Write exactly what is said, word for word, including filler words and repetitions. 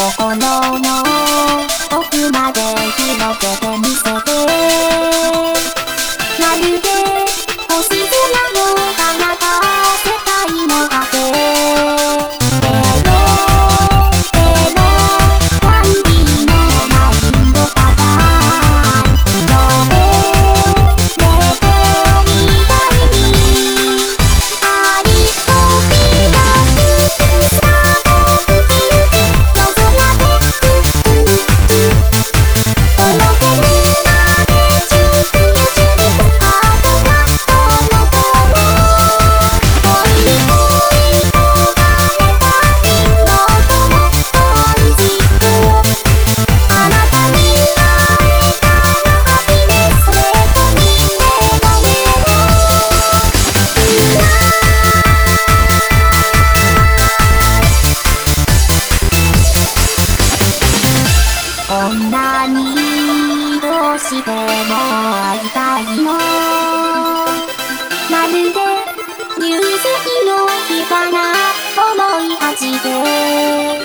心の奥まで広げてみせて、まるで星空の彼方、世界の果て。エロエロワンディーのマインドパターン、どれレポみたいにありとびだすスタートウキウキ夜空でこの手にまでチューチュルチュルハートがとのとも恋に恋焦がれたリンゴとも恋しくあなたに会えたらハピネスレコにメロメロこんなにどうしても会いたいの、まるで流石の火花思い始め